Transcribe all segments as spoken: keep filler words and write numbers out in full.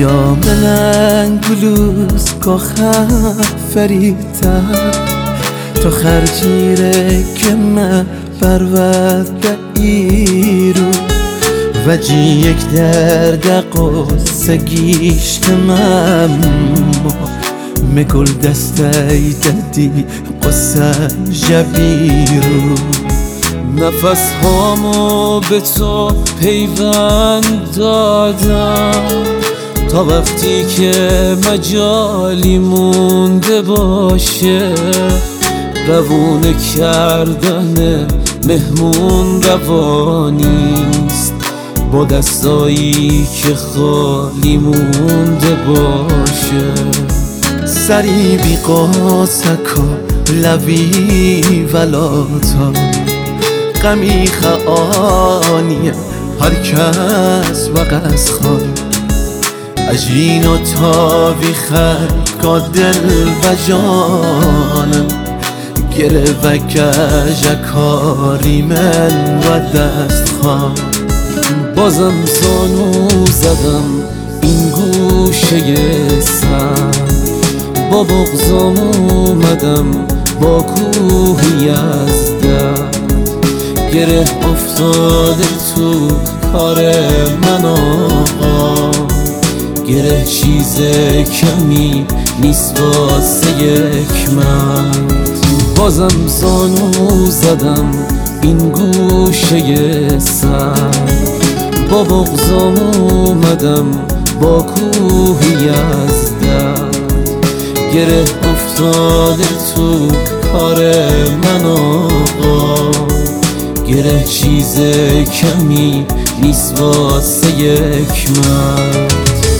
یا من گلوز که فریدم تو خرجیره که من برود ایرو و جی یک درد قصه گیشتم مگل دسته دادی قصه جبیرو نفس هامو به تو پیوند دادم تا وقتی که مجالی مونده باشه روونه کردن مهمون روانیست با دستایی که خالی مونده باشه سری بی قاسکا لوی ولاتا غمی خانیه هر کس و قص خواهی اجین و تاوی خرکا دل و جانم گره و کجکاری من و دست خواه بازم زانو زدم این گوشه سر با بغضم اومدم با کوهی از درد گره افتاده تو کار من آقا گره چیز کمی نیست واسه یک مرد بازم زانو زدم این گوشه سر با بغضم اومدم با کوهی از درد گره افتاده تو کار من آقا گره چیز کمی نیست واسه یک مرد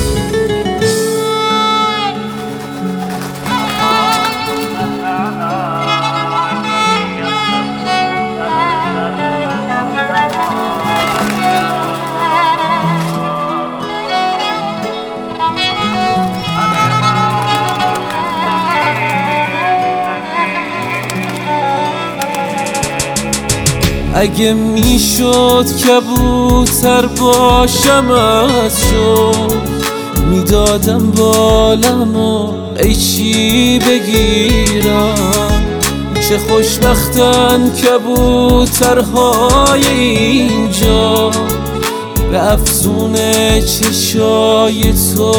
اگه میشد کبوتر باشم از شد میدادم بالمو قیچی بگیرم چه خوشبختن کبوترهای اینجا به افسون چشای تو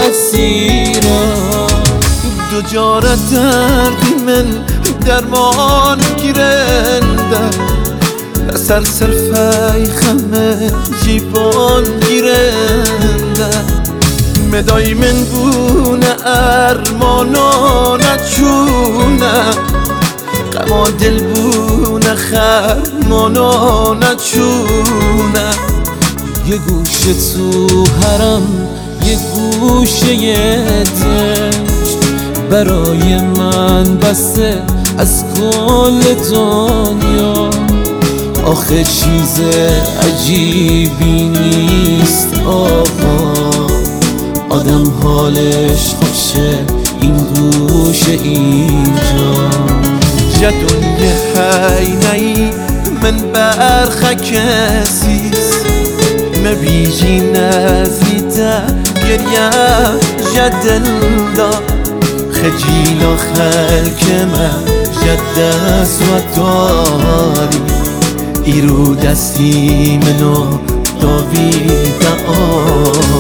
اسیرم دو جارت دردی من درمان گیرنده سر صرفه خمه جیبان گیرنده مدای من بونه ارمانا نچونه غما دل بونه خرمانا نچونه یه گوشه تو حرم یه گوشه دشت برای من بسته از کل دنیا آخه چیز عجیبی نیست آقا آدم حالش خوشه این گوشه اینجا جدونی حینهی من برخه کسیست مبیجی نزیده گریم جدل دا خجیل و خلک من جدست و داری ایرو دستی منو داویده آه